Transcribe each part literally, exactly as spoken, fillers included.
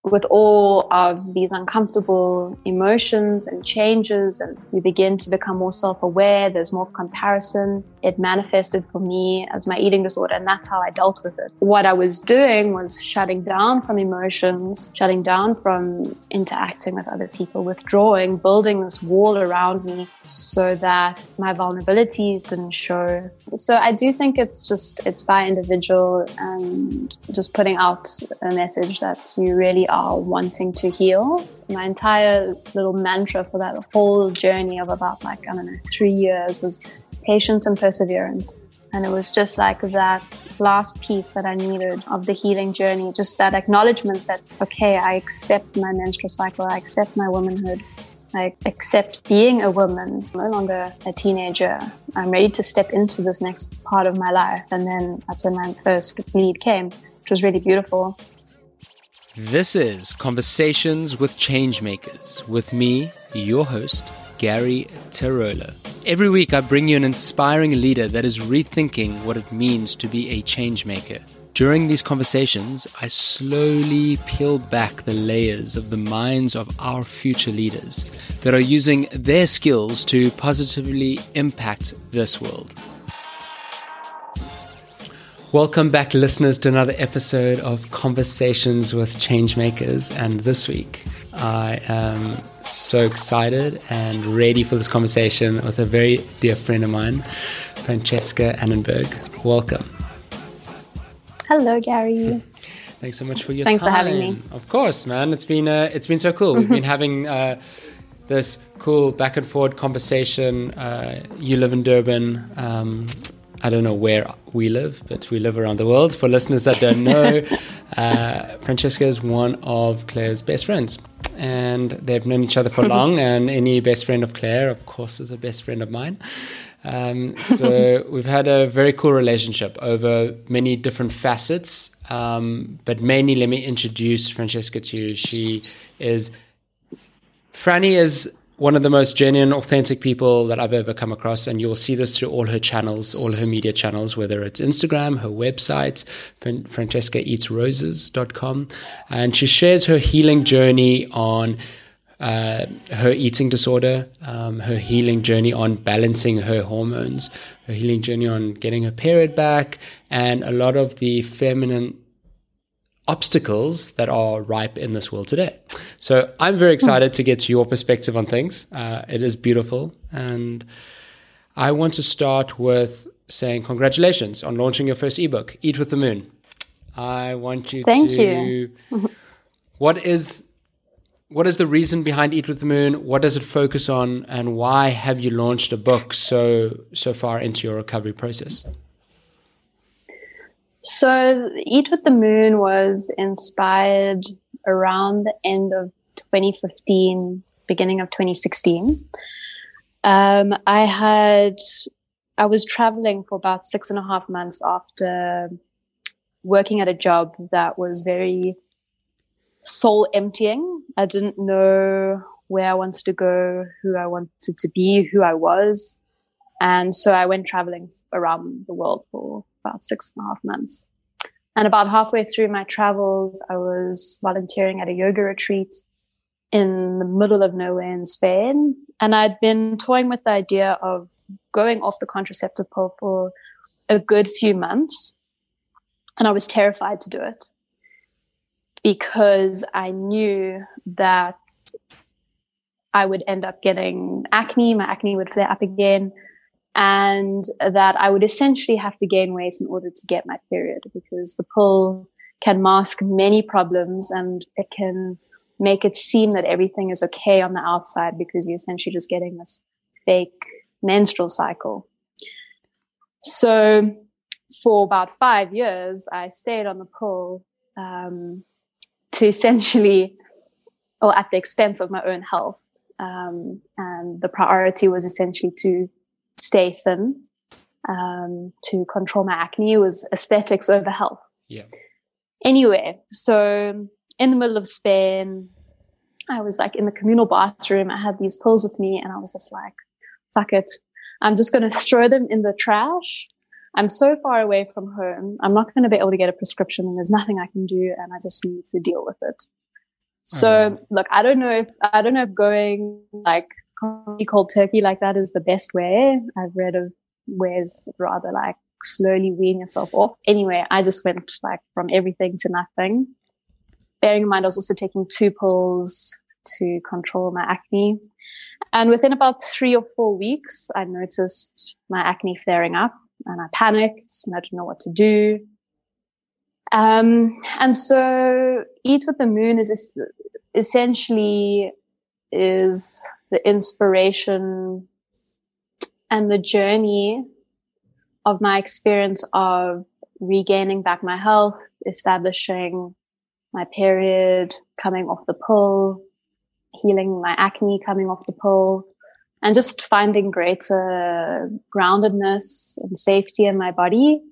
with all of these uncomfortable emotions and changes, and you begin to become more self-aware, there's more comparison. It manifested for me as my eating disorder, and that's how I dealt with it. What I was doing was shutting down from emotions, shutting down from interacting with other people, withdrawing, building this wall around me so that my vulnerabilities didn't show. So I do think it's just, it's by individual, and just putting out a message that you really are wanting to heal. My entire little mantra for that whole journey of about like, I don't know, three years was patience and perseverance. And it was just like that last piece that I needed of the healing journey, just that acknowledgement that, okay, I accept my menstrual cycle, I accept my womanhood, I accept being a woman, no longer a teenager. I'm ready to step into this next part of my life. And then that's when my first bleed came, which was really beautiful. This is Conversations with Changemakers with me, your host, Gary Tirola. Every week I bring you an inspiring leader that is rethinking what it means to be a changemaker. During these conversations, I slowly peel back the layers of the minds of our future leaders that are using their skills to positively impact this world. Welcome back, listeners, to another episode of Conversations with Changemakers. And this week, I am so excited and ready for this conversation with a very dear friend of mine, Francesca Annenberg. Welcome. Hello, Gary. Thanks so much for your Thanks time. Thanks for having me. Of course, man. It's been uh, it's been so cool. We've been having uh, this cool back and forth conversation. Uh, you live in Durban. Um, I don't know where we live, but we live around the world. For listeners that don't know, uh, Francesca is one of Claire's best friends. And they've known each other for long. And any best friend of Claire, of course, is a best friend of mine. Um, so we've had a very cool relationship over many different facets. Um, but mainly, let me introduce Francesca to you. She is... Franny is one of the most genuine, authentic people that I've ever come across. And you'll see this through all her channels, all her media channels, whether it's Instagram, her website, francesca eats roses dot com. And she shares her healing journey on uh, her eating disorder, um, her healing journey on balancing her hormones, her healing journey on getting her period back, and a lot of the feminine obstacles that are ripe in this world today. So I'm very excited to get to your perspective on things. Uh, it is beautiful. And I want to start with saying congratulations on launching your first ebook, Eat with the Moon. I want you Thank to... you. what is what is the reason behind Eat with the Moon? What does it focus on? And why have you launched a book so so far into your recovery process? So Eat with the Moon was inspired around the end of twenty fifteen, beginning of twenty sixteen. Um, I had, I was traveling for about six and a half months after working at a job that was very soul emptying. I didn't know where I wanted to go, who I wanted to be, who I was. And so I went traveling around the world for about six and a half months. And about halfway through my travels, I was volunteering at a yoga retreat in the middle of nowhere in Spain. And I'd been toying with the idea of going off the contraceptive pill for a good few months. And I was terrified to do it because I knew that I would end up getting acne. My acne would flare up again. And that I would essentially have to gain weight in order to get my period, because the pill can mask many problems and it can make it seem that everything is okay on the outside because you're essentially just getting this fake menstrual cycle. So for about five years, I stayed on the pill um, to essentially, or at the expense of my own health. Um, and the priority was essentially to stay thin, um, to control my acne. It was aesthetics over health. Yeah. Anyway, so in the middle of Spain, I was like in the communal bathroom. I had these pills with me and I was just like, fuck it. I'm just going to throw them in the trash. I'm so far away from home. I'm not going to be able to get a prescription and there's nothing I can do and I just need to deal with it. So look, I don't know if I don't know if going like cold turkey like that is the best way. I've read of ways rather like slowly wean yourself off. Anyway, I just went like from everything to nothing. Bearing in mind, I was also taking two pills to control my acne. And within about three or four weeks, I noticed my acne flaring up and I panicked and I didn't know what to do. Um, and so Eat with the Moon is essentially is the inspiration and the journey of my experience of regaining back my health, establishing my period, coming off the pill, healing my acne, coming off the pill, and just finding greater groundedness and safety in my body,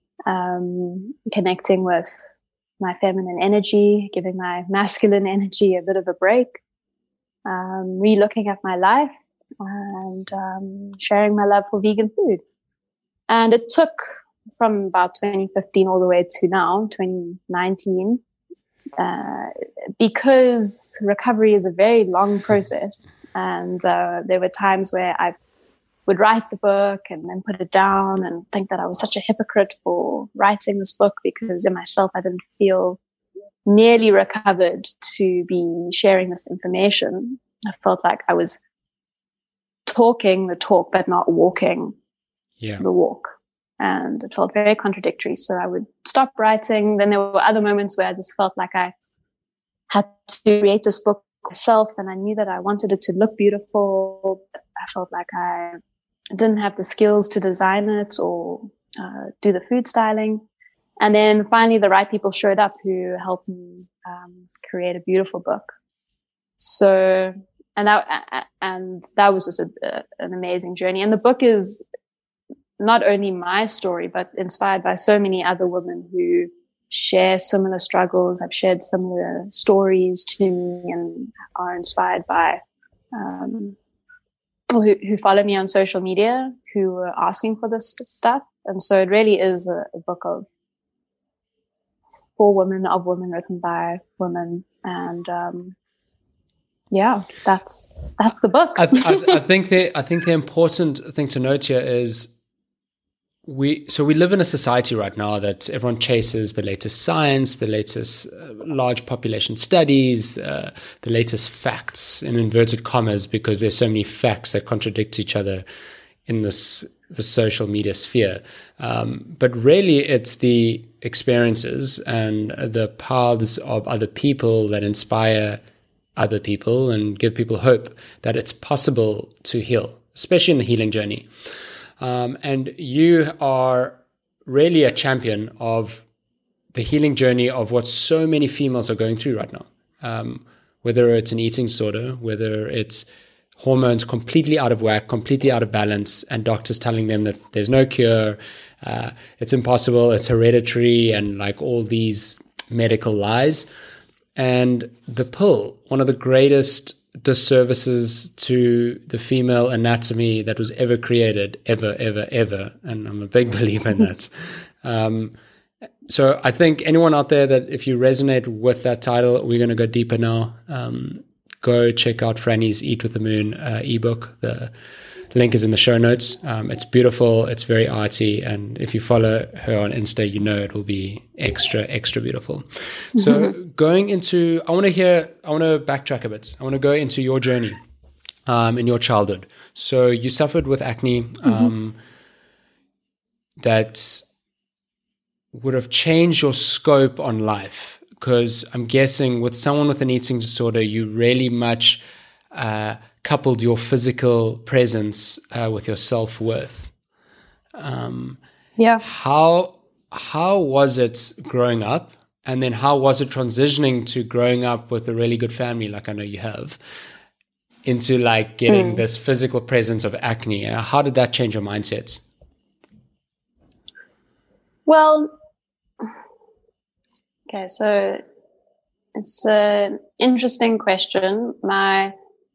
um, connecting with my feminine energy, giving my masculine energy a bit of a break, um, re-looking at my life, and um, sharing my love for vegan food. And it took from about twenty fifteen all the way to now, twenty nineteen, uh, because recovery is a very long process. And uh, there were times where I would write the book and then put it down and think that I was such a hypocrite for writing this book, because in myself I didn't feel nearly recovered to be sharing this information. I felt like I was talking the talk but not walking yeah. the walk. And it felt very contradictory. So I would stop writing. Then there were other moments where I just felt like I had to create this book myself, and I knew that I wanted it to look beautiful. I felt like I didn't have the skills to design it or uh, do the food styling. And then finally the right people showed up who helped me um, create a beautiful book. So, and that, and that was just a, a, an amazing journey. And the book is not only my story, but inspired by so many other women who share similar struggles, have shared similar stories to me, and are inspired by, um, who, who follow me on social media, who are asking for this stuff. And so it really is a, a book of for women, of women, written by women. And, um, yeah, that's, that's the book. I, I, I think the, I think the important thing to note here is, We so we live in a society right now that everyone chases the latest science, the latest uh, large population studies, uh, the latest facts in inverted commas, because there's so many facts that contradict each other in this the social media sphere. Um, but really, it's the experiences and the paths of other people that inspire other people and give people hope that it's possible to heal, especially in the healing journey. Um, and you are really a champion of the healing journey of what so many females are going through right now. Um, whether it's an eating disorder, whether it's hormones completely out of whack, completely out of balance, and doctors telling them that there's no cure, uh, it's impossible, it's hereditary, and like all these medical lies. And the pill, one of the greatest disservices to the female anatomy that was ever created, ever, ever, ever. And I'm a big believer in that. Um, so I think anyone out there that if you resonate with that title, we're going to go deeper now. Um, go check out Franny's Eat with the Moon uh, ebook. The link is in the show notes. Um, it's beautiful. It's very arty. And if you follow her on Insta, you know it will be extra, extra beautiful. So going into, I want to hear, I want to backtrack a bit. I want to go into your journey um, in your childhood. So you suffered with acne um, mm-hmm. that would have changed your scope on life. Because I'm guessing with someone with an eating disorder, you really much uh, coupled your physical presence uh, with your self-worth. Um, yeah. How how was it growing up? And then how was it transitioning to growing up with a really good family, like I know you have, into like getting mm. this physical presence of acne? How did that change your mindset? Well, okay, so it's an interesting question. My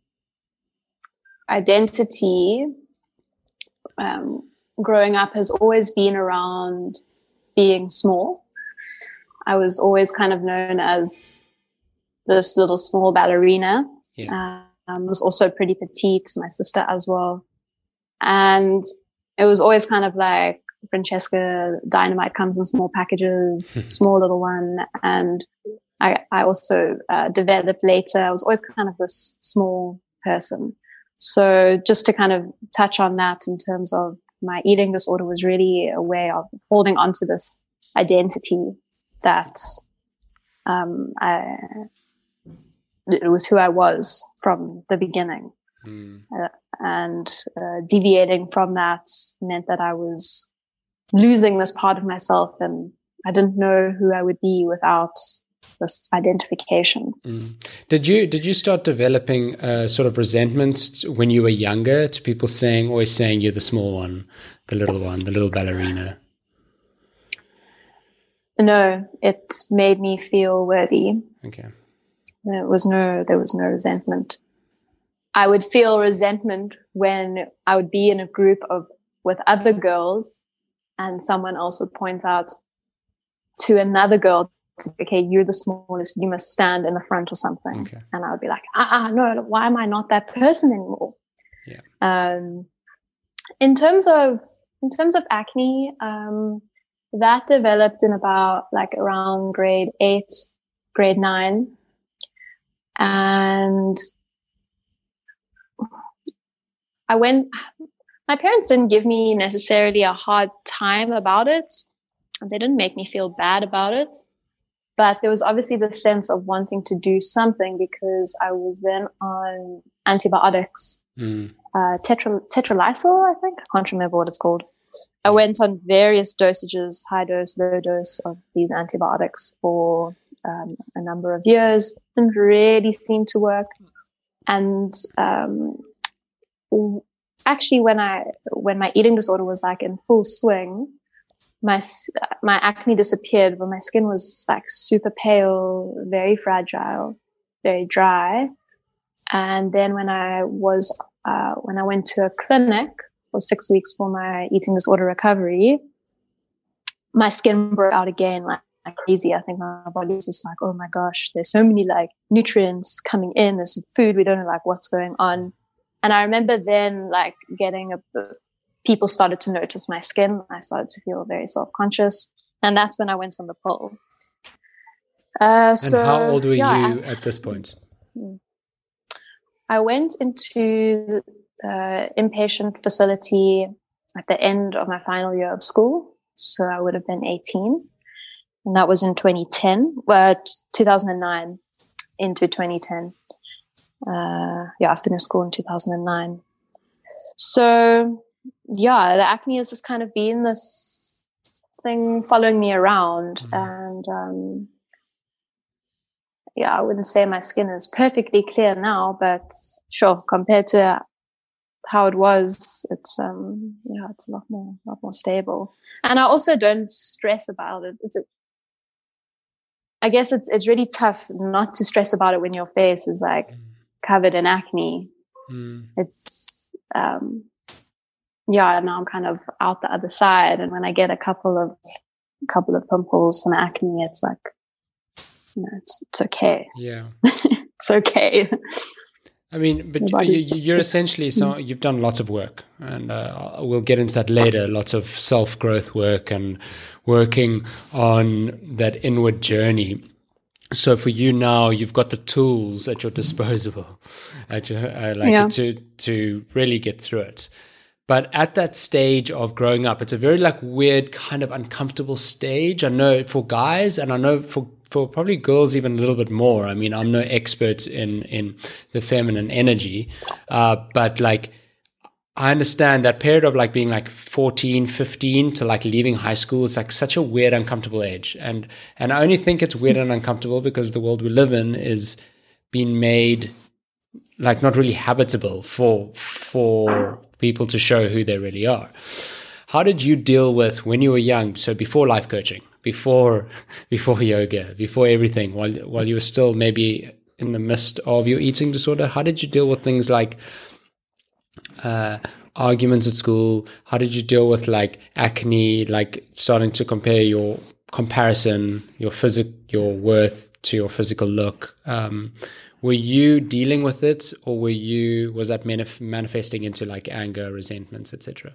identity um, growing up has always been around being small. I was always kind of known as this little small ballerina. Yeah. Um, was also pretty petite, my sister as well. And it was always kind of like, Francesca, dynamite comes in small packages, small little one. And I, I also uh, developed later. I was always kind of this small person. So just to kind of touch on that in terms of my eating disorder was really a way of holding on to this identity that um, I, it was who I was from the beginning. Mm. Uh, and uh, deviating from that meant that I was losing this part of myself, and I didn't know who I would be without this identification. Mm. Did you did you start developing a sort of resentment when you were younger to people saying, always saying you're the small one, the little one, the little ballerina? No, it made me feel worthy. Okay. There was no there was no resentment. I would feel resentment when I would be in a group of with other girls and someone else would point out to another girl, okay, you're the smallest, you must stand in the front or something. Okay. And I would be like, ah, no, why am I not that person anymore? Yeah. Um, in terms of, in terms of acne, um, that developed in about like around grade eight, grade nine. And I went, my parents didn't give me necessarily a hard time about it. They didn't make me feel bad about it. But there was obviously the sense of wanting to do something because I was then on antibiotics, mm. uh, tetra, tetralysal, I think. I can't remember what it's called. I went on various dosages, high dose, low dose of these antibiotics for um, a number of years. Didn't really seem to work. And um, actually, when I when my eating disorder was like in full swing, my my acne disappeared, but my skin was like super pale, very fragile, very dry. And then when I was uh, when I went to a clinic for six weeks for my eating disorder recovery, my skin broke out again like, like crazy. I think my body was just like, oh my gosh, there's so many like nutrients coming in. There's some food, we don't know like what's going on. And I remember then like getting a, people started to notice my skin. I started to feel very self-conscious. And that's when I went on the pill. Uh, so, and how old were yeah, you I, at this point? I went into uh, inpatient facility at the end of my final year of school. So I would have been eighteen. And that was in twenty ten, well, two thousand nine into twenty ten. Uh, yeah, I finished school in two thousand nine. So, yeah, the acne has just kind of been this thing following me around. Mm-hmm. And, um, yeah, I wouldn't say my skin is perfectly clear now, but sure, compared to how it was, it's, um, yeah, it's a lot more, lot more stable. And I also don't stress about it. It's a, I guess it's, it's really tough not to stress about it when your face is like mm. covered in acne. Mm. It's, um, yeah, now I'm kind of out the other side. And when I get a couple of, a couple of pimples and acne, it's like, you know, it's, it's okay. Yeah. It's okay. I mean, but you, you're essentially, so you've done lots of work, and uh, we'll get into that later, lots of self-growth work and working on that inward journey. So for you now, you've got the tools at your disposal at your, uh, like yeah. to to really get through it. But at that stage of growing up, it's a very like weird kind of uncomfortable stage. I know for guys, and I know for for probably girls even a little bit more. I mean, I'm no expert in in the feminine energy, uh, but like I understand that period of like being like fourteen, fifteen to like leaving high school is like such a weird, uncomfortable age. And and I only think it's weird and uncomfortable because the world we live in is being made like not really habitable for for people to show who they really are. How did you deal with when you were young? So before life coaching, before before yoga, before everything, while while you were still maybe in the midst of your eating disorder, how did you deal with things like uh, arguments at school? How did you deal with like acne, like starting to compare your comparison, your physic, your worth to your physical look. Um, were you dealing with it, or were you was that manif- manifesting into like anger, resentments, et cetera?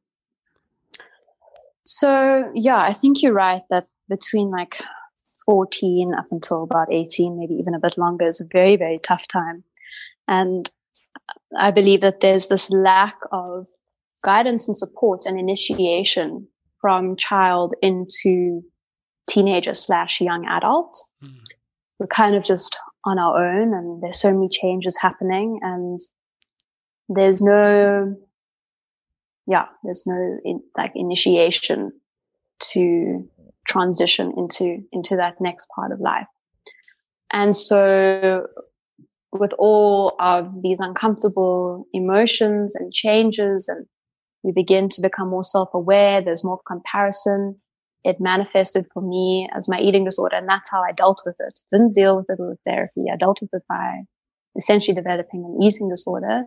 So yeah, I think you're right that between like fourteen up until about eighteen, maybe even a bit longer, is a very, very tough time. And I believe that there's this lack of guidance and support and initiation from child into teenager slash young adult. Mm. We're kind of just on our own, and there's so many changes happening, and there's no, yeah, there's no in, like initiation to transition into, into that next part of life. And so with all of these uncomfortable emotions and changes, and you begin to become more self-aware, there's more comparison. It manifested for me as my eating disorder, and that's how I dealt with it. Didn't deal with it with therapy. I dealt with it by essentially developing an eating disorder.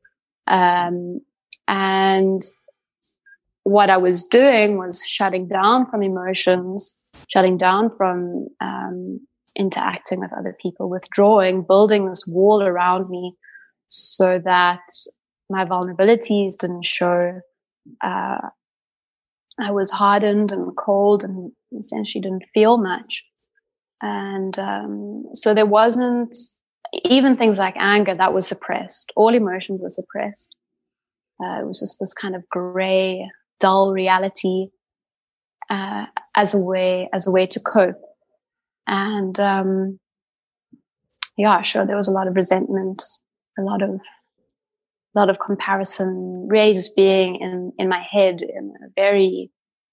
Um, and what I was doing was shutting down from emotions, shutting down from um, interacting with other people, withdrawing, building this wall around me so that my vulnerabilities didn't show. Uh, I was hardened and cold and essentially didn't feel much. And um, so there wasn't, even things like anger, that was suppressed. All emotions were suppressed. Uh, it was just this kind of gray, dull reality uh, as a way, as a way to cope. And um, yeah, sure, there was a lot of resentment, a lot of, a lot of comparison, really just being in, in my head in a very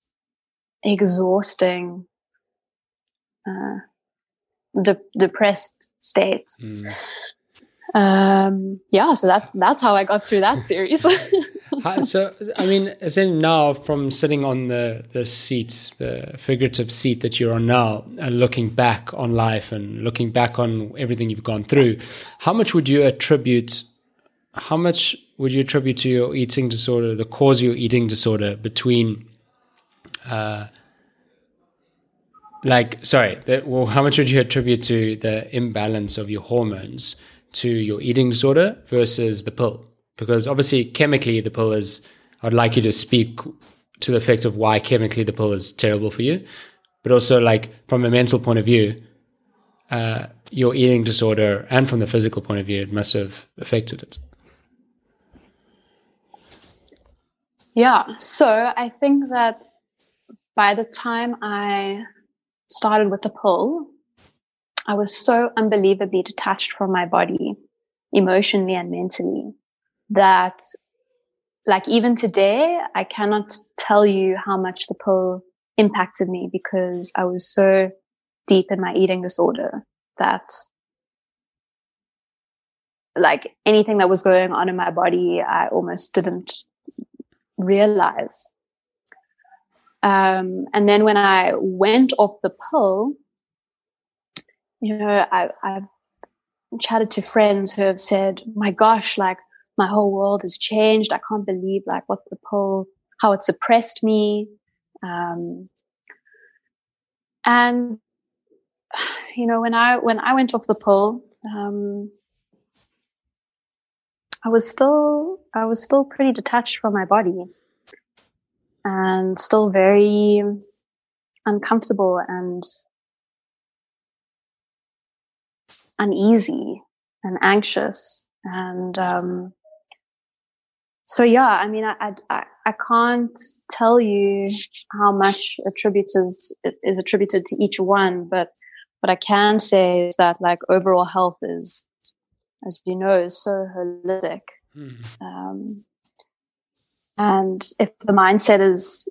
exhausting, uh, de- depressed state. Mm. Um, yeah, so that's that's how I got through that series. So, I mean, essentially now from sitting on the, the seat, the figurative seat that you're on now, and looking back on life and looking back on everything you've gone through, how much would you attribute, how much would you attribute to your eating disorder, the cause of your eating disorder between, uh, like, sorry, the, well, how much would you attribute to the imbalance of your hormones to your eating disorder versus the pill? Because obviously chemically the pill is, I'd like you to speak to the effect of why chemically the pill is terrible for you, but also like from a mental point of view, uh, your eating disorder, and from the physical point of view, it must have affected it. Yeah. So I think that by the time I started with the pill, I was so unbelievably detached from my body, emotionally and mentally, that like even today, I cannot tell you how much the pill impacted me, because I was so deep in my eating disorder that like anything that was going on in my body, I almost didn't realize. Um, and then when I went off the pill, you know, I, I've chatted to friends who have said, my gosh, like my whole world has changed. I can't believe like what the pill, how it suppressed me. Um, and, you know, when I, when I went off the pill, um, I was still, I was still pretty detached from my body and still very uncomfortable and uneasy and anxious. And, um, so yeah, I mean, I, I, I can't tell you how much attributed is, is attributed to each one, but what I can say is that like overall health is, as you know, is so holistic. Mm. Um, and if the mindset is,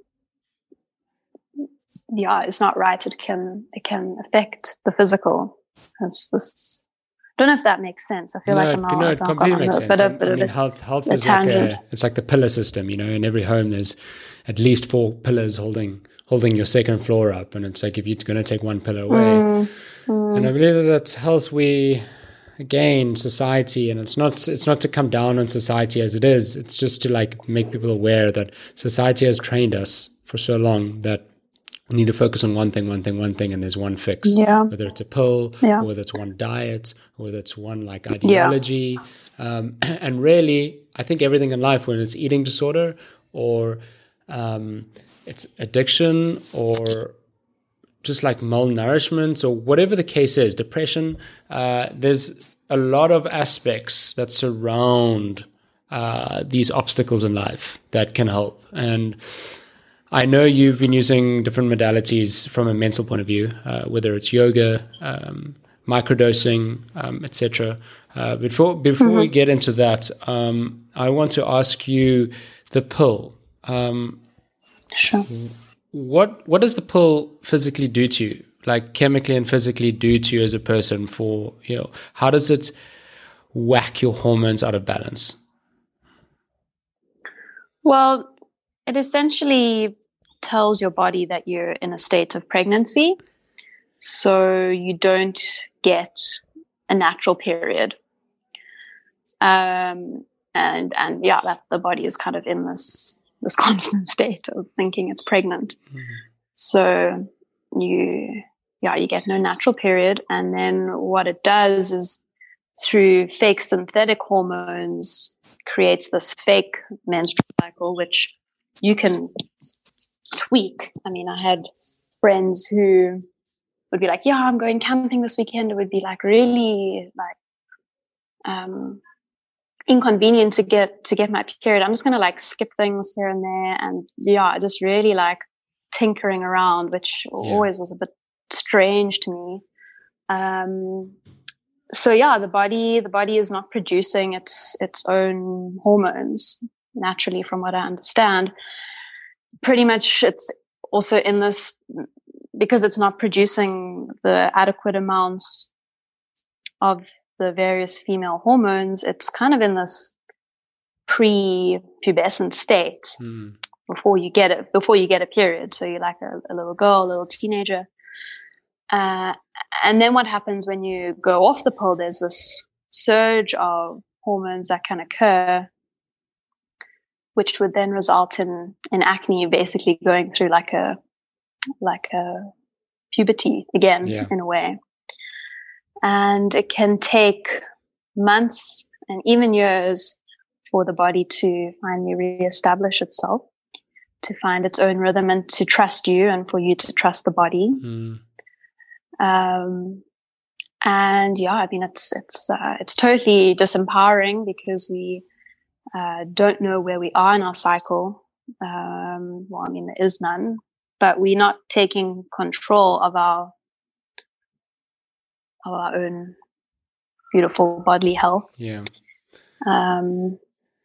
yeah, it's not right, it can, it can affect the physical. It's this, I don't know if that makes sense. I feel no, like I'm not. No, it completely makes sense. Bit I, of, bit I mean, of health, health a is like tangent. a, it's like the pillar system, you know, in every home there's at least four pillars holding, holding your second floor up. And it's like, if you're going to take one pillar away. Mm, mm. And I believe that that's health we, again, society, and it's not, it's not to come down on society as it is. It's just to like make people aware that society has trained us for so long that need to focus on one thing, one thing, one thing, and there's one fix. Yeah. Whether it's a pill, Yeah. or whether it's one diet, or whether it's one like ideology. Yeah. Um, and really, I think everything in life, when it's eating disorder or um, it's addiction or just like malnourishment or whatever the case is, depression, uh, there's a lot of aspects that surround uh, these obstacles in life that can help. And I know you've been using different modalities from a mental point of view, uh, whether it's yoga, um, microdosing, um, et cetera. Uh, before before mm-hmm. we get into that, um, I want to ask you the pill. Um, sure. What what does the pill physically do to you, like chemically and physically do to you as a person? For you know, how does it whack your hormones out of balance? Well, it essentially tells your body that you're in a state of pregnancy, so you don't get a natural period. Um, and and yeah, that the body is kind of in this this constant state of thinking it's pregnant. Mm-hmm. So you yeah you get no natural period, and then what it does is through fake synthetic hormones creates this fake menstrual cycle, which you can tweak. I mean, I had friends who would be like, yeah, I'm going camping this weekend. It would be like really like um, inconvenient to get to get my period. I'm just going to like skip things here and there. And yeah, just really like tinkering around, which yeah. always was a bit strange to me. Um, so yeah, the body, the body is not producing its, its own hormones naturally, from what I understand. Pretty much it's also in this, because it's not producing the adequate amounts of the various female hormones, it's kind of in this pre-pubescent state mm. before you get it, before you get a period. So you're like a, a little girl, a little teenager. Uh, and then what happens when you go off the pill, there's this surge of hormones that can occur, which would then result in, in acne, basically going through like a, like a puberty again, yeah. in a way. And it can take months and even years for the body to finally reestablish itself, to find its own rhythm and to trust you and for you to trust the body. Mm. Um, and yeah, I mean, it's, it's, uh, it's totally disempowering because we, uh, don't know where we are in our cycle. Um, well, I mean, there is none, but we're not taking control of our, of our own beautiful bodily health. Yeah. Um,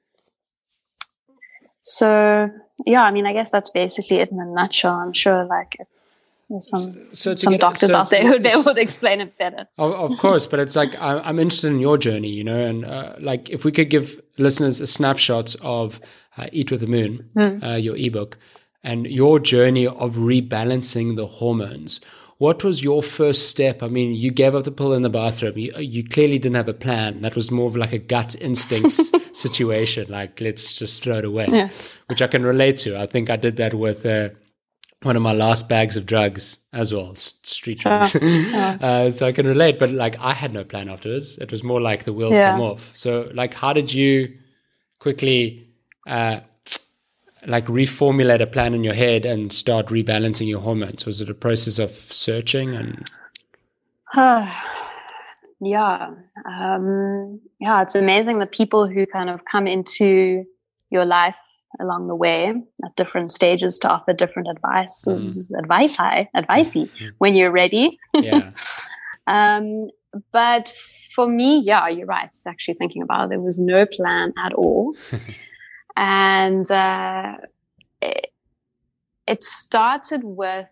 so yeah, I mean, I guess that's basically it in a nutshell. I'm sure like if, There's some so some get, doctors so out there who they would explain it better. Of, of course, but it's like I, I'm interested in your journey, you know, and uh, like if we could give listeners a snapshot of uh, Eat with the Moon, mm. uh, your ebook, and your journey of rebalancing the hormones. What was your first step? I mean, you gave up the pill in the bathroom. You, you clearly didn't have a plan. That was more of like a gut instinct situation. Like, let's just throw it away, yeah. which I can relate to. I think I did that with. Uh, one of my last bags of drugs as well, street drugs. Uh, uh. uh, so I can relate, but like I had no plan afterwards. It was more like the wheels yeah. come off. So like, how did you quickly uh, like reformulate a plan in your head and start rebalancing your hormones? Was it a process of searching and? Uh, yeah. Um, yeah. It's amazing the people who kind of come into your life along the way at different stages to offer different advice, mm. advice high, advicey mm. when you're ready. Yeah. um, but for me, yeah, you're right. Actually thinking about it, there was no plan at all. and uh, it, it started with,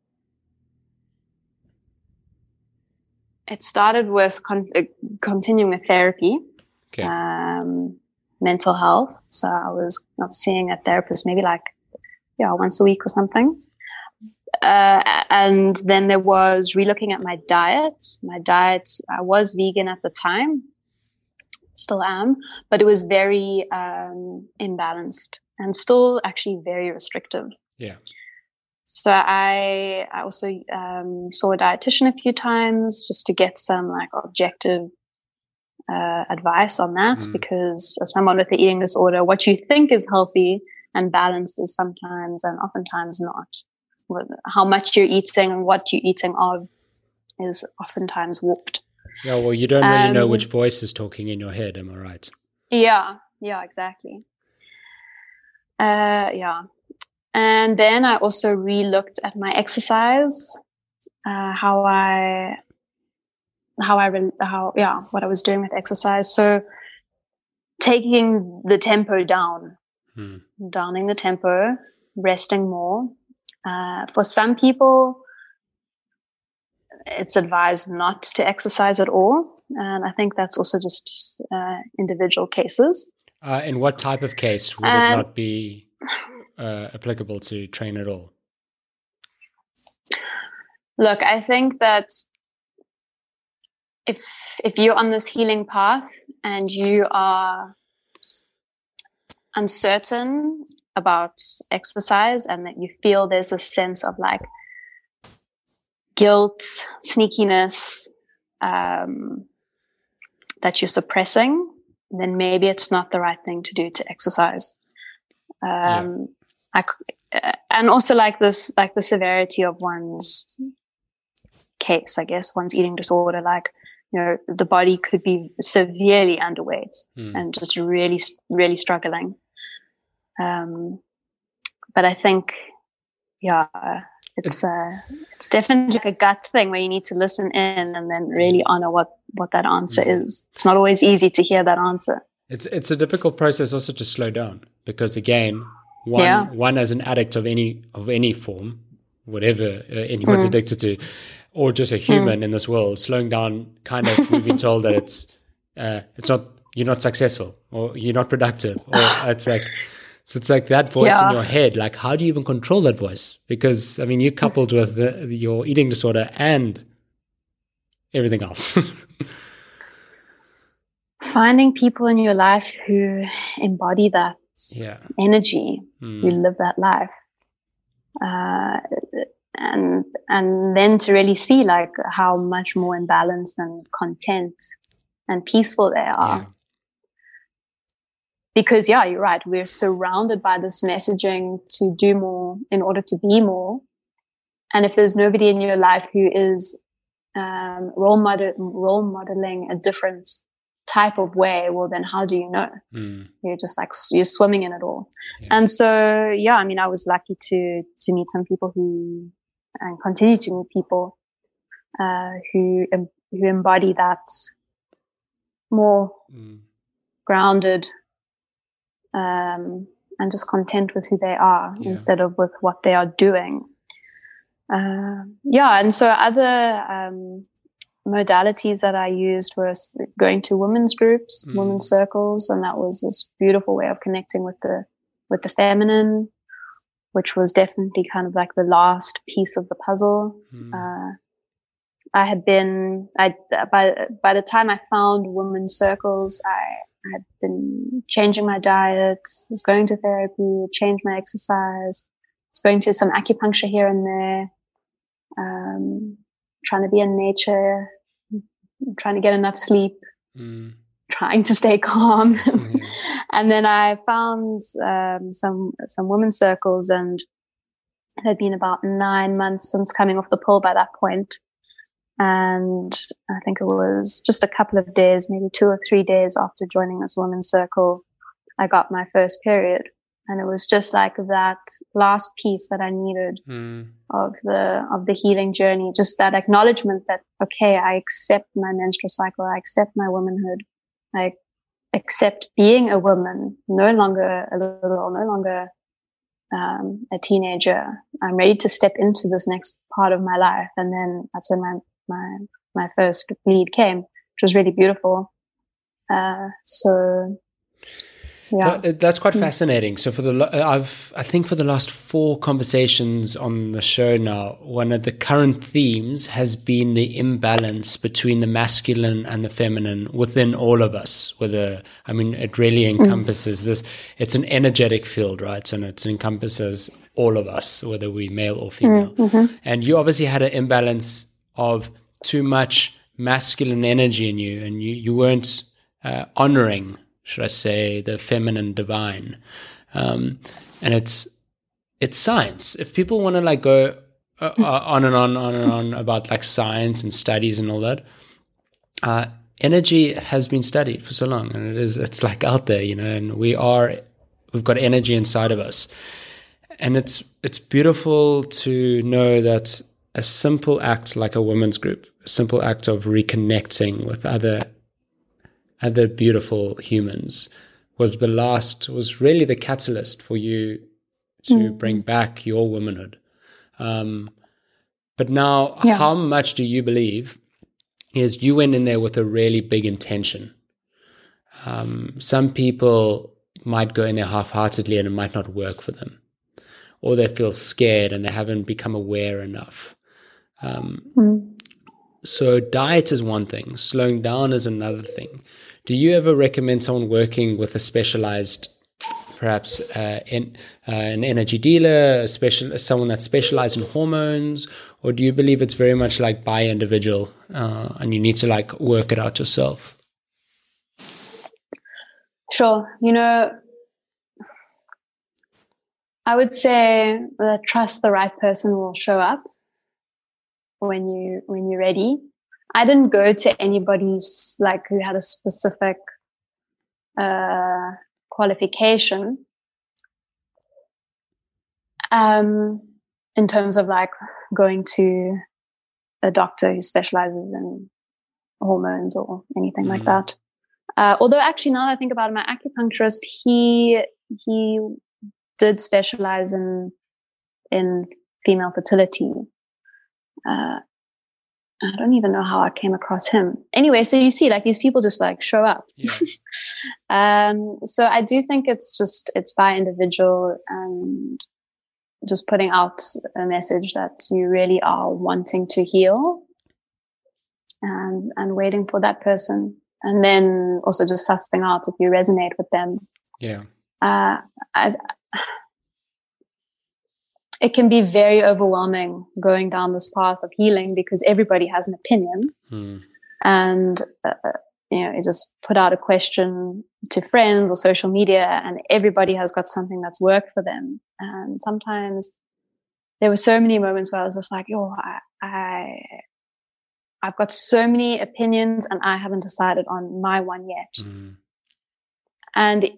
it started with con- uh, continuing with therapy. Okay. Um, mental health. So I was not seeing a therapist maybe like, yeah, once a week or something. Uh, and then there was relooking at my diet. My diet, I was vegan at the time, still am, but it was very um, imbalanced and still actually very restrictive. Yeah. so I I also um, saw a dietitian a few times just to get some like objective uh, advice on that, mm. because as someone with the eating disorder, what you think is healthy and balanced is sometimes and oftentimes not. How much you're eating and what you're eating of is oftentimes warped. Yeah, well, you don't really um, know which voice is talking in your head, am I right? Yeah, yeah, exactly. Uh, yeah. And then I also re-looked at my exercise, uh, how I, how I, re- how, yeah, what I was doing with exercise. So taking the tempo down, hmm. downing the tempo, resting more. Uh, for some people, it's advised not to exercise at all. And I think that's also just uh, individual cases. Uh, in what type of case would and, it not be uh, applicable to train at all? Look, I think that if if you're on this healing path and you are uncertain about exercise and that you feel there's a sense of like guilt, sneakiness, um, that you're suppressing, then maybe it's not the right thing to do to exercise. Um, yeah. I, and also like this, like the severity of one's case, I guess, one's eating disorder, like, you know, the body could be severely underweight mm. and just really, really struggling. Um, but I think, yeah, it's uh, it's definitely like a gut thing where you need to listen in and then really honor what, what that answer mm. is. It's not always easy to hear that answer. It's it's a difficult process also to slow down because again, one yeah. one as an addict of any of any form, whatever uh, anyone's mm. addicted to, or just a human mm. in this world, slowing down. Kind of, we've been told that it's uh, it's not you're not successful or you're not productive, or it's like. So it's like that voice yeah. in your head. Like, how do you even control that voice? Because, I mean, you're coupled with the, your eating disorder and everything else. Finding people in your life who embody that yeah. energy, mm. who live that life. Uh, and and then to really see, like, how much more imbalanced and content and peaceful they are. Yeah. Because, yeah, you're right. We're surrounded by this messaging to do more in order to be more. And if there's nobody in your life who is um, role, model, role modeling a different type of way, well, then how do you know? Mm. You're just like, you're swimming in it all. Yeah. And so, yeah, I mean, I was lucky to to meet some people who, and continue to meet people uh, who, who embody that more mm. grounded, Um, and just content with who they are yeah. instead of with what they are doing. Uh, yeah, and so other um, modalities that I used was going to women's groups, mm. women's circles, and that was this beautiful way of connecting with the with the feminine, which was definitely kind of like the last piece of the puzzle. Mm. Uh, I had been, I by by the time I found women's circles, I I had been changing my diet, was going to therapy, changed my exercise, was going to some acupuncture here and there, um, trying to be in nature, trying to get enough sleep, mm. trying to stay calm. Mm. And then I found um, some some women's circles, and it had been about nine months since coming off the pill by that point. And I think it was just a couple of days, maybe two or three days after joining this women's circle, I got my first period. And it was just like that last piece that I needed mm. of the, of the healing journey. Just that acknowledgement that, okay, I accept my menstrual cycle. I accept my womanhood. I accept being a woman, no longer a little, no longer um, a teenager. I'm ready to step into this next part of my life. And then that's when my, my, my first bleed came, which was really beautiful. Uh, so, yeah. That, that's quite fascinating. So for the, I've, I think for the last four conversations on the show now, one of the current themes has been the imbalance between the masculine and the feminine within all of us. Whether, I mean, it really encompasses mm. this, it's an energetic field, right? And it encompasses all of us, whether we male or female. Mm-hmm. And you obviously had an imbalance of too much masculine energy in you, and you, you weren't uh, honoring, should I say, the feminine divine. Um, and it's it's science. If people want to like go uh, uh, on and on, on and on about like science and studies and all that, uh, energy has been studied for so long, and it is it's like out there, you know. And we are we've got energy inside of us, and it's it's beautiful to know that a simple act like a women's group, a simple act of reconnecting with other other beautiful humans, was the last was really the catalyst for you to mm-hmm. bring back your womanhood. Um, but now, yeah. how much do you believe is you went in there with a really big intention? Um, some people might go in there half-heartedly and it might not work for them, or they feel scared and they haven't become aware enough. Um, mm. So diet is one thing, slowing down is another thing. Do you ever recommend someone working with a specialized, perhaps uh, in, uh, an energy dealer, a special, someone that's specialized in hormones, or do you believe it's very much like by individual uh, and you need to like work it out yourself? Sure. You know, I would say that trust the right person will show up when you when you're ready. I didn't go to anybody's like who had a specific uh, qualification um, in terms of like going to a doctor who specializes in hormones or anything mm. like that. Uh, although actually now that I think about it, my acupuncturist, he he did specialize in in female fertility. Uh, I don't even know how I came across him. Anyway, so you see, like these people just like show up. Yeah. um, so I do think it's just it's by individual and just putting out a message that you really are wanting to heal, and and waiting for that person, and then also just sussing out if you resonate with them. Yeah. Uh, I, it can be very overwhelming going down this path of healing because everybody has an opinion. Mm. And, uh, you know, you just put out a question to friends or social media and everybody has got something that's worked for them. And sometimes there were so many moments where I was just like, oh, I, I, I've got so many opinions and I haven't decided on my one yet. Mm. And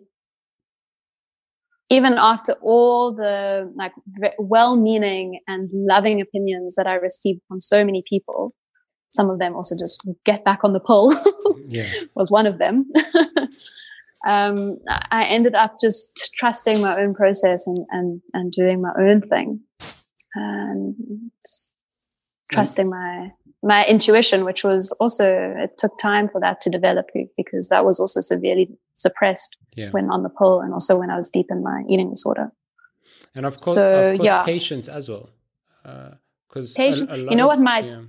even after all the like well-meaning and loving opinions that I received from so many people, some of them also just get back on the pole yeah. was one of them. um, I ended up just trusting my own process and, and, and doing my own thing and trusting my, my intuition, which was also, it took time for that to develop because that was also severely suppressed yeah. when on the pill and also when I was deep in my eating disorder. And of course, so, of course yeah. patience as well. Because uh, patience, you know of, what my, yeah.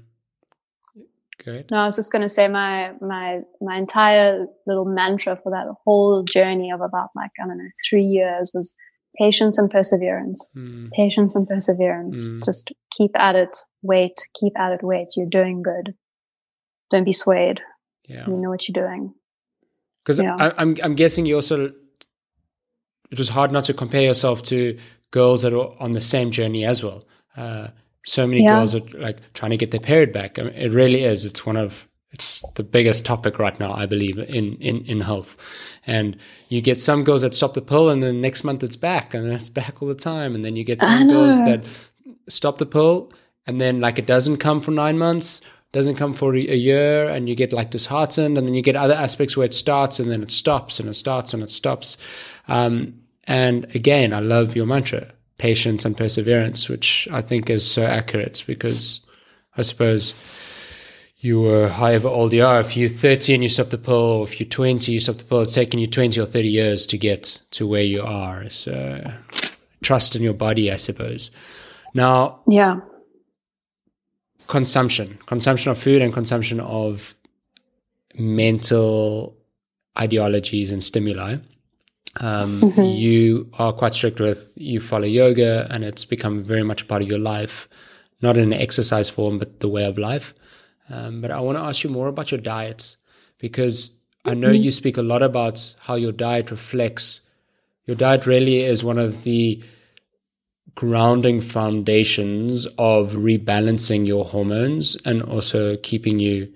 Go ahead. No, I was just going to say my, my, my entire little mantra for that whole journey of about like, I don't know, three years was patience and perseverance, mm. patience and perseverance. Mm. Just keep at it, wait, keep at it, wait. You're doing good. Don't be swayed. Yeah. You know what you're doing. Because yeah. I'm I'm guessing you also, it was hard not to compare yourself to girls that are on the same journey as well. Uh, so many yeah. girls are like trying to get their period back. I mean, it really is. It's one of it's the biggest topic right now, I believe, in in in health. And you get some girls that stop the pill, and then next month it's back, and it's back all the time. And then you get some girls that stop the pill, and then like it doesn't come for nine months. Doesn't come for a year, and you get like disheartened, and then you get other aspects where it starts and then it stops and it starts and it stops. Um, and again, I love your mantra, patience and perseverance, which I think is so accurate because I suppose you were however old you are. If you're thirty and you stop the pill, or if you're twenty, you stop the pill, it's taken you twenty or thirty years to get to where you are. So trust in your body, I suppose. Now, yeah. Consumption, consumption of food and consumption of mental ideologies and stimuli. Um, Mm-hmm. You are quite strict with, you follow yoga, and it's become very much a part of your life, not in an exercise form, but the way of life. Um, but I want to ask you more about your diet, because I know Mm-hmm. you speak a lot about how your diet reflects. Your diet really is one of the grounding foundations of rebalancing your hormones and also keeping you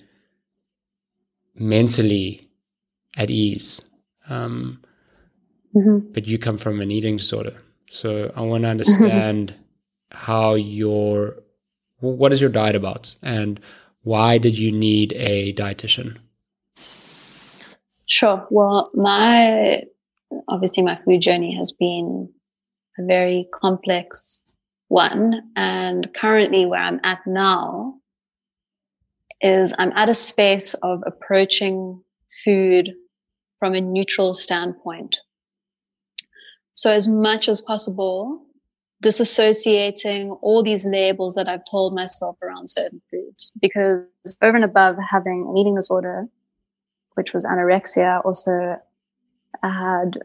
mentally at ease. Um, Mm-hmm. but you come from an eating disorder. So I want to understand how your, what is your diet about, and why did you need a dietitian? Sure. Well, my, obviously my food journey has been a very complex one. And currently where I'm at now is I'm at a space of approaching food from a neutral standpoint. So as much as possible, disassociating all these labels that I've told myself around certain foods, because over and above having an eating disorder, which was anorexia, also I had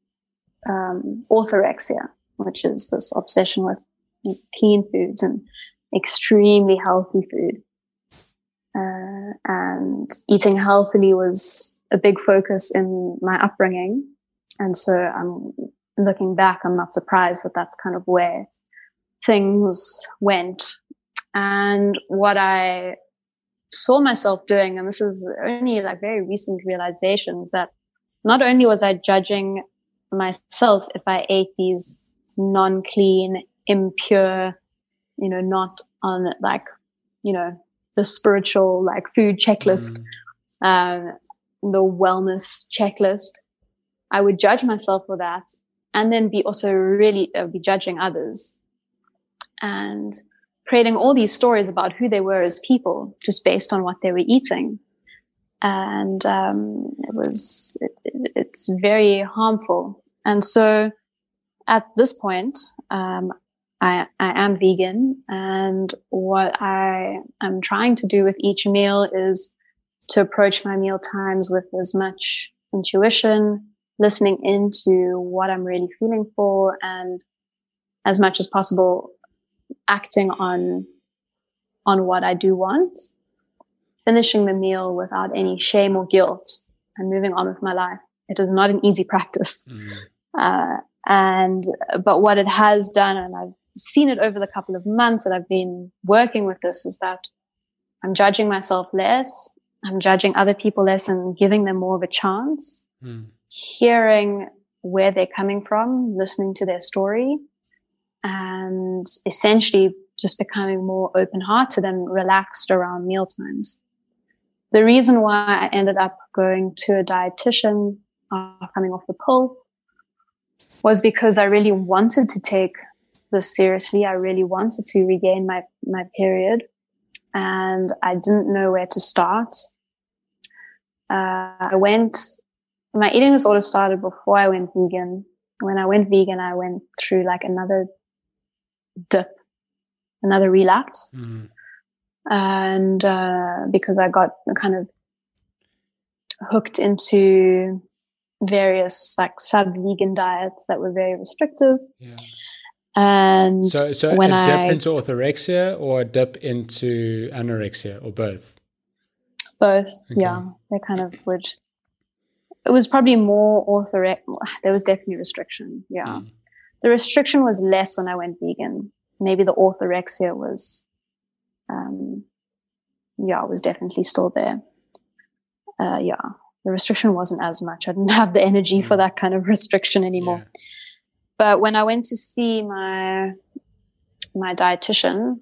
um, orthorexia, which is this obsession with clean foods and extremely healthy food. Uh, and eating healthily was a big focus in my upbringing. And so I'm looking back, I'm not surprised that that's kind of where things went. And what I saw myself doing, and this is only like very recent realizations, that not only was I judging myself if I ate these non-clean, impure, you know, not on like, you know, the spiritual like food checklist, mm. um, the wellness checklist, I would judge myself for that, and then be also really uh, be judging others and creating all these stories about who they were as people just based on what they were eating. And um, it was it, it's very harmful. And so at this point, um, I, I am vegan, and what I am trying to do with each meal is to approach my meal times with as much intuition, listening into what I'm really feeling for, and as much as possible acting on on what I do want, finishing the meal without any shame or guilt, and moving on with my life. It is not an easy practice. Mm. Uh, and, but what it has done, and I've seen it over the couple of months that I've been working with this, is that I'm judging myself less. I'm judging other people less and giving them more of a chance, mm. hearing where they're coming from, listening to their story, and essentially just becoming more open-hearted and relaxed around meal times. The reason why I ended up going to a dietitian after coming off the pill was because I really wanted to take this seriously. I really wanted to regain my, my period, and I didn't know where to start. Uh, I went, my eating disorder started before I went vegan. When I went vegan, I went through like another dip, another relapse. Mm. And, uh, because I got kind of hooked into various like sub-vegan diets that were very restrictive. Yeah. And so, so when a dip I, into orthorexia or a dip into anorexia, or both? Both. Okay. Yeah. They kind of would, it was probably more orthorexia. There was definitely restriction. Yeah. Mm. The restriction was less when I went vegan. Maybe the orthorexia was, um, yeah, it was definitely still there. Uh, yeah. The restriction wasn't as much. I didn't have the energy mm. for that kind of restriction anymore. Yeah. But when I went to see my, my dietitian,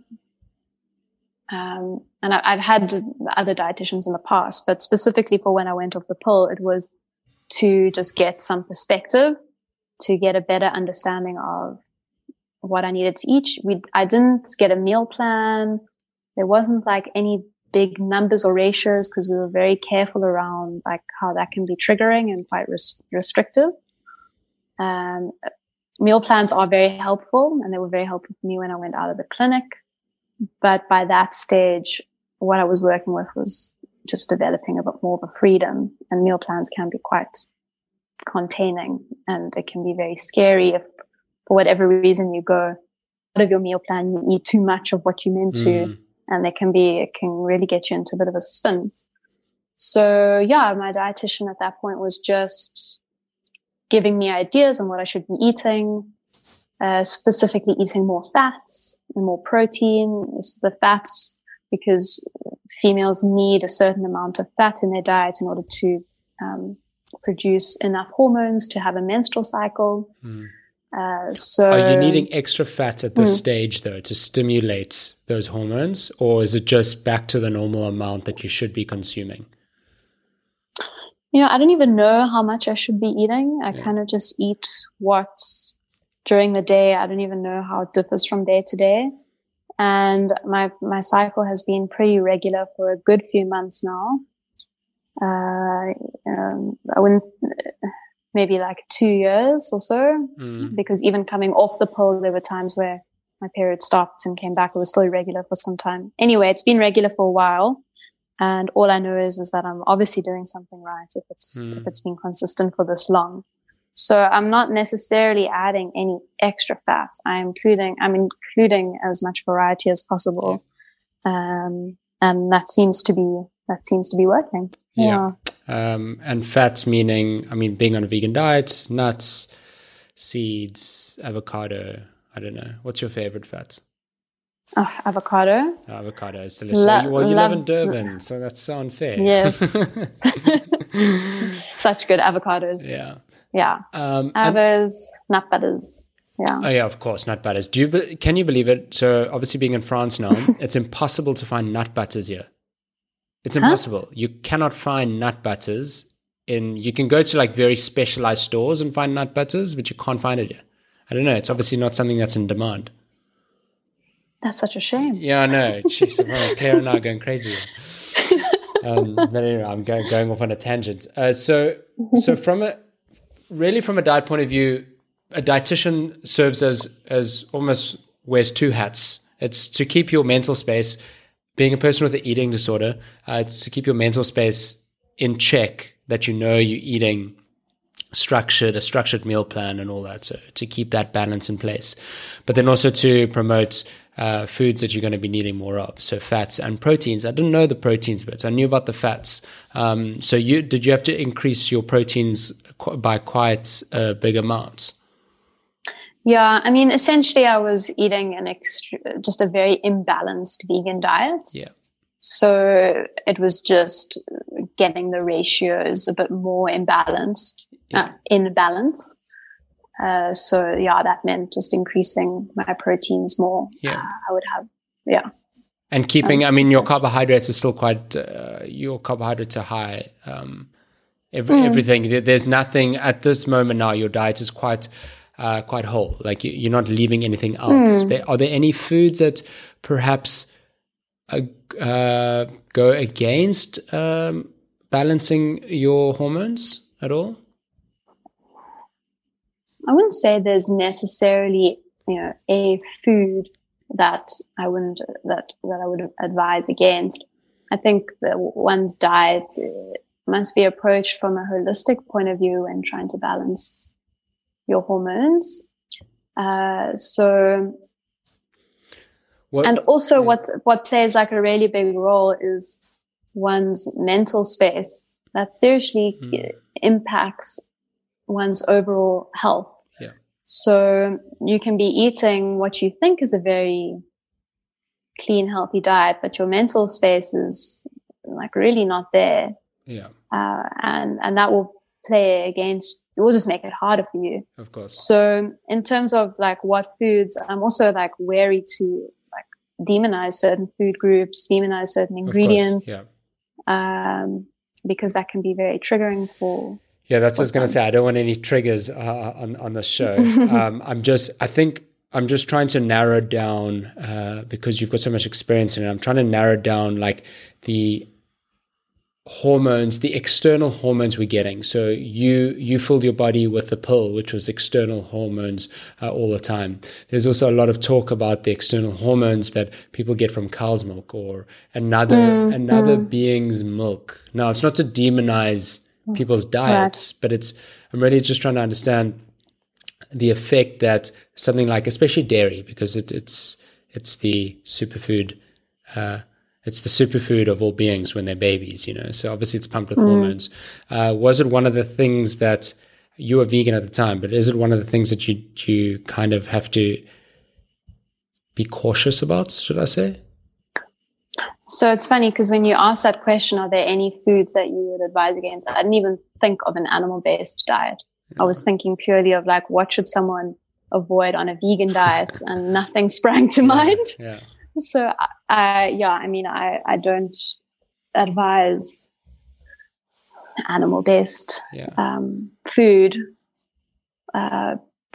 um, and I, I've had other dietitians in the past, but specifically for when I went off the pill, it was to just get some perspective, to get a better understanding of what I needed to eat. We, I didn't get a meal plan. There wasn't like any big numbers or ratios, because we were very careful around like how that can be triggering and quite res- restrictive. Um, meal plans are very helpful, and they were very helpful for me when I went out of the clinic. But by that stage, what I was working with was just developing a bit more of a freedom, and meal plans can be quite containing, and it can be very scary if, for whatever reason, you go out of your meal plan, you eat too much of what you meant Mm. to, and it can be, it can really get you into a bit of a spin. So yeah, my dietitian at that point was just giving me ideas on what I should be eating, uh, specifically eating more fats and more protein. The fats, because females need a certain amount of fat in their diet in order to um, produce enough hormones to have a menstrual cycle. Mm. Uh, so are you needing extra fat at this mm. stage, though, to stimulate those hormones, or is it just back to the normal amount that you should be consuming? You know, I don't even know how much I should be eating. I Yeah. kind of just eat what's during the day. I don't even know how it differs from day to day. And my, my cycle has been pretty regular for a good few months now. Uh, um, I wouldn't, maybe like two years or so, Mm. because even coming off the pill, there were times where my period stopped and came back. It was still irregular for some time. Anyway, it's been regular for a while. And all I know is, is that I'm obviously doing something right if it's, Mm. if it's been consistent for this long. So I'm not necessarily adding any extra fat. I'm including, I'm including as much variety as possible. Um, and that seems to be, that seems to be working. Yeah. Um, and fats meaning, I mean, being on a vegan diet, nuts, seeds, avocado. I don't know. What's your favorite fat? Oh, avocado. Oh, avocado is delicious. Lo- well, you love- live in Durban, so that's so unfair. Yes. Such good avocados. Yeah. Yeah. Um, and- Avos, nut butters. Yeah. Oh yeah, of course, nut butters. Do you? be- Can you believe it? So obviously, being in France now, it's impossible to find nut butters here. It's impossible. Huh? You cannot find nut butters in. You can go to like very specialized stores and find nut butters, but you can't find it here. I don't know. It's obviously not something that's in demand. That's such a shame. Yeah, I know. Jeez, well, Claire and I are going crazy. Um, but anyway, I'm going, going off on a tangent. Uh, so, so from a really from a diet point of view, a dietitian serves as as almost wears two hats. It's to keep your mental space. Being a person with an eating disorder, uh, it's to keep your mental space in check. That you know you're eating structured, a structured meal plan, and all that. So to keep that balance in place, but then also to promote uh, foods that you're going to be needing more of. So fats and proteins. I didn't know the proteins bit. I knew about the fats. Um, so you did you have to increase your proteins qu- by quite a big amount? Yeah, I mean, essentially, I was eating an extra, just a very imbalanced vegan diet. Yeah. So it was just getting the ratios a bit more imbalanced, Yeah. uh, in balance. Uh, so yeah, that meant just increasing my proteins more. Yeah. Uh, I would have, yeah. And keeping, That's I mean, your so- carbohydrates are still quite, uh, your carbohydrates are high. Um, every, Mm. Everything, There- there's nothing at this moment now, your diet is quite, uh, quite whole. Like you, you're not leaving anything else. Mm. There, are there any foods that perhaps uh, uh, go against um, balancing your hormones at all? I wouldn't say there's necessarily, you know, a food that I wouldn't, that, that I would advise against. I think that one's diet uh, must be approached from a holistic point of view and trying to balance your hormones. Uh, so, What, and also yeah. what, what plays like a really big role is one's mental space. That seriously Mm. impacts one's overall health. Yeah. So you can be eating what you think is a very clean, healthy diet, but your mental space is like really not there. Yeah, Uh, and, and that will play against, it will just make it harder for you. of course. So in terms of like what foods, I'm also like wary to like demonize certain food groups, demonize certain Of course, ingredients, yeah. um, because that can be very triggering for, Yeah, that's what I was going to Awesome. say. I don't want any triggers uh, on on the show. um, I'm just, I think I'm just trying to narrow down uh, because you've got so much experience in it. I'm trying to narrow down like the hormones, the external hormones we're getting. So you you filled your body with the pill, which was external hormones uh, all the time. There's also a lot of talk about the external hormones that people get from cow's milk or another Mm, another mm. being's milk. Now, it's not to demonize people's diets, right. But it's I'm really just trying to understand the effect that something like, especially dairy, because it, it's it's the superfood, uh, it's the superfood of all beings when they're babies, you know. So obviously it's pumped with mm. hormones. Uh, was it one of the things that you were vegan at the time? But is it one of the things that you you kind of have to be cautious about? Should I say? So it's funny because when you ask that question, are there any foods that you would advise against? I didn't even think of an animal-based diet. Yeah. I was thinking purely of like, what should someone avoid on a vegan diet? And nothing sprang to yeah, mind. Yeah. So, I, yeah, I mean, I, I don't advise animal-based yeah. um, food. Uh,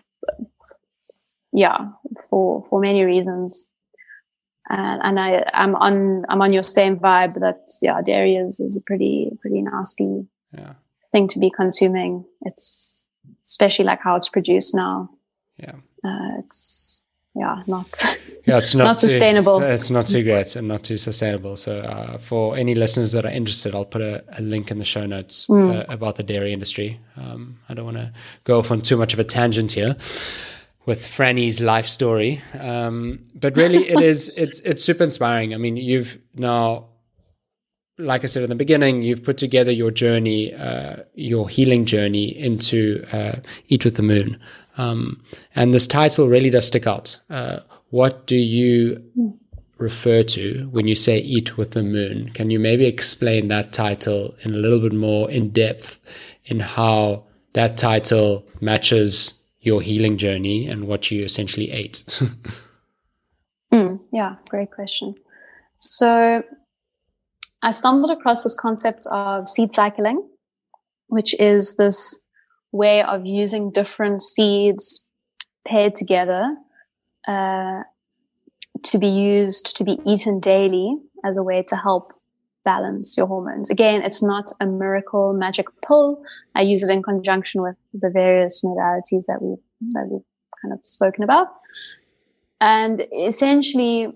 yeah, for for many reasons. And, and I, I'm on, I'm on your same vibe that, yeah, dairy is, is a pretty, pretty nasty yeah. thing to be consuming. It's especially like how it's produced now. Yeah. Uh, it's, yeah, not, yeah, it's not, not too, sustainable. It's, it's not too great and not too sustainable. So, uh, for any listeners that are interested, I'll put a, a link in the show notes mm. uh, about the dairy industry. Um, I don't want to go off on too much of a tangent here with Franny's life story. Um, but really it is, it's, it's super inspiring. I mean, you've now, like I said in the beginning, you've put together your journey, uh, your healing journey into, uh, Eat with the Moon. Um, and this title really does stick out. Uh, what do you refer to when you say Eat with the Moon? Can you maybe explain that title in a little bit more in depth in how that title matches your healing journey and what you essentially ate? mm, yeah, great question. So I stumbled across this concept of seed cycling, which is this way of using different seeds paired together uh, to be used, to be eaten daily as a way to help balance your hormones. Again, it's not a miracle magic pill. I use it in conjunction with the various modalities that we've, that we've kind of spoken about. And essentially,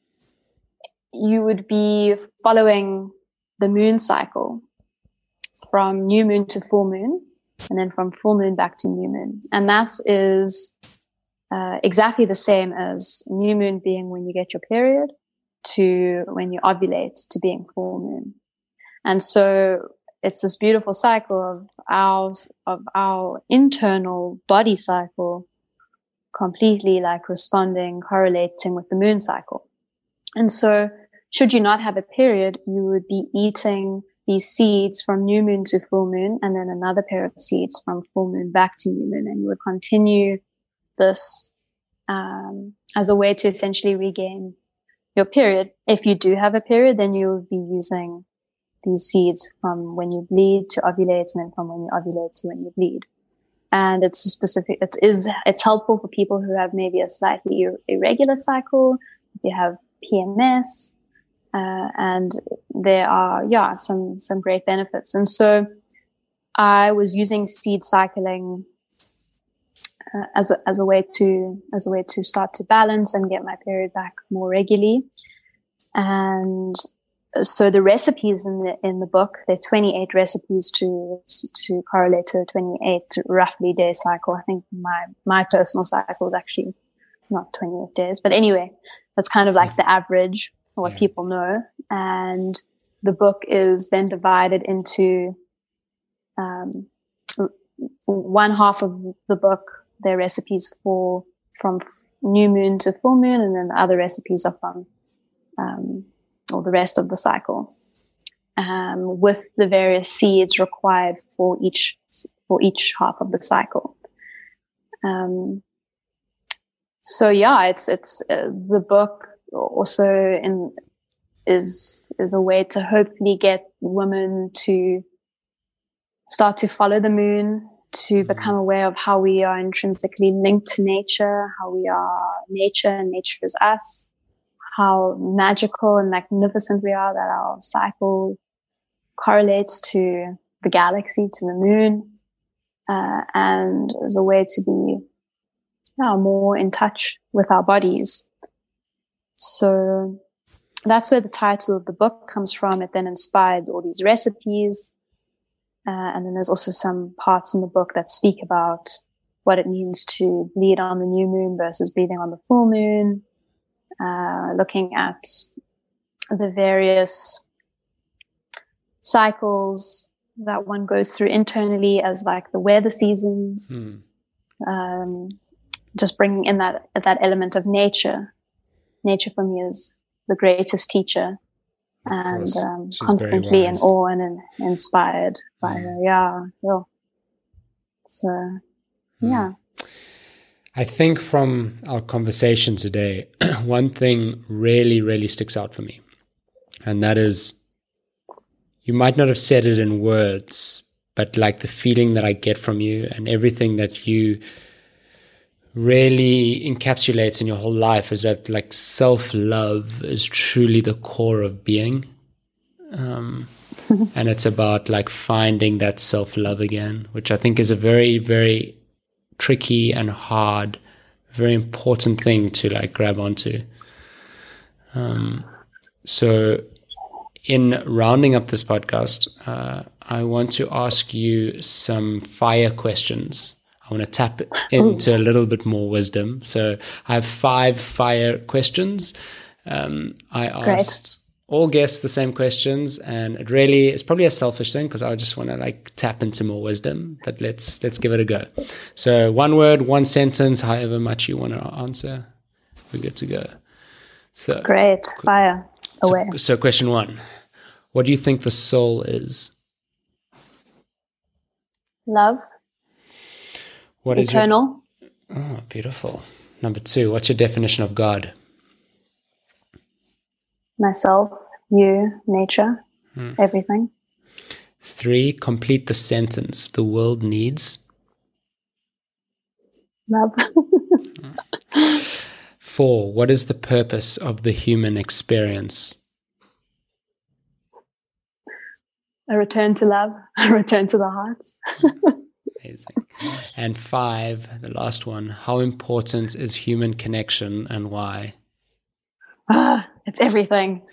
you would be following the moon cycle from new moon to full moon, and then from full moon back to new moon. And that is uh, exactly the same as new moon being when you get your period, to when you ovulate, to being full moon. And so it's this beautiful cycle of our, of our internal body cycle completely like responding, correlating with the moon cycle. And so should you not have a period, you would be eating these seeds from new moon to full moon, and then another pair of seeds from full moon back to new moon. And you would continue this um, as a way to essentially regain your period. If you do have a period, then you'll be using these seeds from when you bleed to ovulate, and then from when you ovulate to when you bleed. And it's specific, it is, it's helpful for people who have maybe a slightly ir- irregular cycle, if you have P M S, uh, and there are, yeah, some, some great benefits. And so I was using seed cycling Uh, as a, as a way to, as a way to start to balance and get my period back more regularly. And so the recipes in the, in the book, there are twenty-eight recipes to, to correlate to a twenty-eight roughly day cycle. I think my, my personal cycle is actually not twenty-eight days, but anyway, that's kind of like the average, what yeah. people know. And the book is then divided into, um, one half of the book, their recipes for from new moon to full moon, and then the other recipes are from um, or the rest of the cycle, um, with the various seeds required for each for each half of the cycle. Um, so yeah, it's it's uh, the book also in is is a way to hopefully get women to start to follow the moon, to become aware of how we are intrinsically linked to nature, how we are nature and nature is us, how magical and magnificent we are, that our cycle correlates to the galaxy, to the moon, uh, and as a way to be yeah, more in touch with our bodies. So that's where the title of the book comes from. It then inspired all these recipes. Uh, and then there's also some parts in the book that speak about what it means to bleed on the new moon versus bleeding on the full moon, uh, looking at the various cycles that one goes through internally as like the weather seasons, mm. um, just bringing in that, that element of nature. Nature for me is the greatest teacher. And um, constantly in awe and in, inspired by mm. her. Yeah, yeah. So, yeah. Mm. I think from our conversation today, one thing really, really sticks out for me. And that is, you might not have said it in words, but like the feeling that I get from you and everything that you really encapsulates in your whole life is that like self-love is truly the core of being. Um, and it's about like finding that self-love again, which I think is a very, very tricky and hard, very important thing to like grab onto. Um, so in rounding up this podcast, uh, I want to ask you some fire questions. I want to tap into a little bit more wisdom. So I have five fire questions. Um, I asked Great. all guests the same questions, and it really, it's probably a selfish thing because I just want to like tap into more wisdom, but let's, let's give it a go. So one word, one sentence, however much you want to answer, we're good to go. So Great. Fire away. So, so question one, what do you think the soul is? Love. What Eternal. Is your, oh, beautiful. Number two, what's your definition of God? Myself, you, nature, hmm. everything. Three, complete the sentence. The world needs. Love. Four, what is the purpose of the human experience? A return to love, a return to the hearts. Amazing. And five, the last one, how important is human connection and why? Ah, it's everything.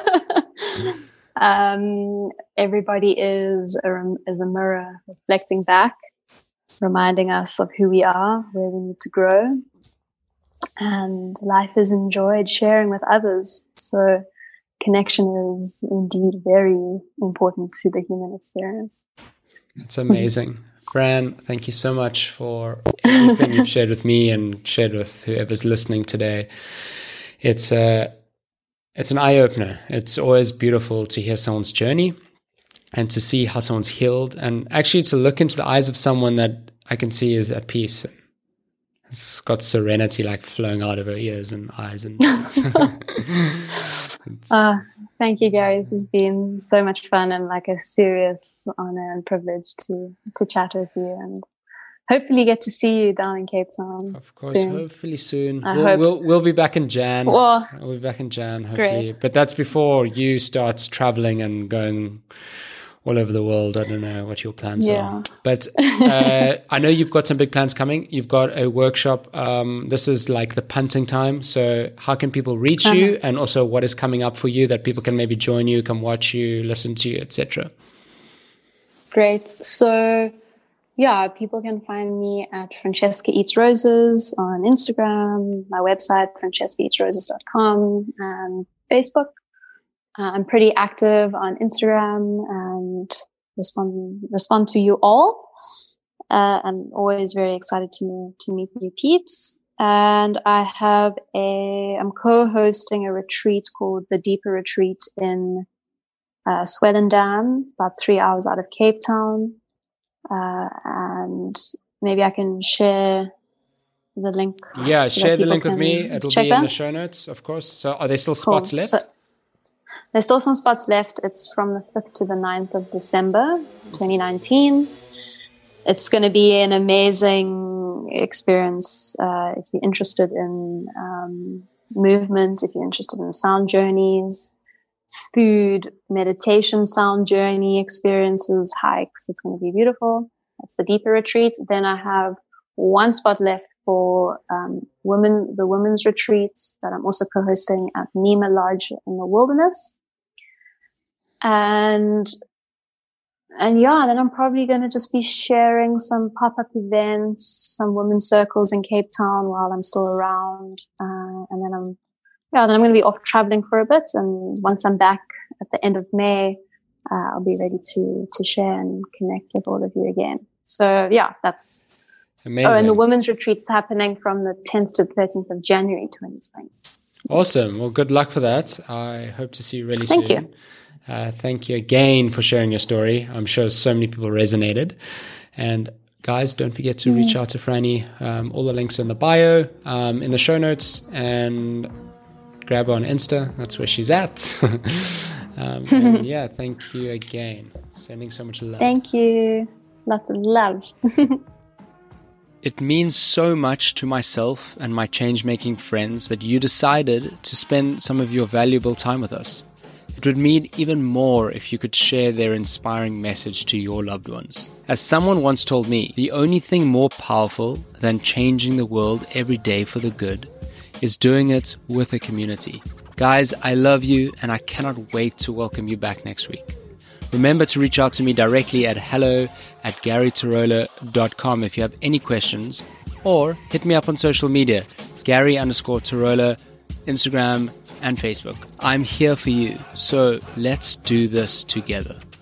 um, everybody is a, is a mirror reflecting back, reminding us of who we are, where we need to grow. And life is enjoyed sharing with others. So connection is indeed very important to the human experience. That's amazing. Fran, thank you so much for everything you've shared with me and shared with whoever's listening today. It's a, it's an eye-opener. It's always beautiful to hear someone's journey and to see how someone's healed, and actually to look into the eyes of someone that I can see is at peace. It's got serenity like flowing out of her ears and eyes. And uh, thank you, Gary. This has been so much fun and like a serious honor and privilege to to chat with you, and hopefully get to see you down in Cape Town. Of course, soon. hopefully soon. I we'll, hope. we'll we'll be back in Jan. Well, we'll be back in Jan, hopefully. Great. But that's before you start traveling and going all over the world. I don't know what your plans yeah. are. But uh, I know you've got some big plans coming. You've got a workshop. Um, this is like the punting time. So how can people reach uh-huh. you? And also what is coming up for you that people can maybe join you, come watch you, listen to you, et cetera? Great. So yeah, people can find me at Francesca Eats Roses on Instagram, my website, francesca eats roses dot com, and Facebook. Uh, I'm pretty active on Instagram and respond respond to you all. Uh, I'm always very excited to to meet new peeps. And I have a I'm co-hosting a retreat called the Deeper Retreat in uh, Swellendam, about three hours out of Cape Town. Uh, and maybe I can share the link. Yeah, so share the link with me. It'll be in the show notes, of course. So are there still spots cool. left? So, there's still some spots left. It's from the fifth to the ninth of December, twenty nineteen. It's going to be an amazing experience uh, if you're interested in um, movement, if you're interested in sound journeys, food, meditation, sound journey experiences, hikes. It's going to be beautiful. That's the Deeper Retreat. Then I have one spot left for um, women, the women's retreat that I'm also co-hosting at Nema Lodge in the Wilderness. And and yeah, then I'm probably going to just be sharing some pop-up events, some women's circles in Cape Town while I'm still around. Uh, and then I'm, yeah, then I'm going to be off traveling for a bit. And once I'm back at the end of May, uh, I'll be ready to, to share and connect with all of you again. So yeah, that's amazing. Oh, and the women's retreat's happening from the tenth to thirteenth of January, twenty twenty. Awesome. Well, good luck for that. I hope to see you really Thank soon. you. Uh, thank you again for sharing your story. I'm sure so many people resonated. And guys, don't forget to reach out to Franny. Um, all the links are in the bio, um, in the show notes, and grab her on Insta. That's where she's at. um, and yeah, thank you again. Sending so much love. Thank you. Lots of love. It means so much to myself and my change-making friends that you decided to spend some of your valuable time with us. It would mean even more if you could share their inspiring message to your loved ones. As someone once told me, the only thing more powerful than changing the world every day for the good is doing it with a community. Guys, I love you and I cannot wait to welcome you back next week. Remember to reach out to me directly at hello at gary tirola dot com if you have any questions, or hit me up on social media, Gary underscore Tirola, Instagram and Facebook. I'm here for you, so let's do this together.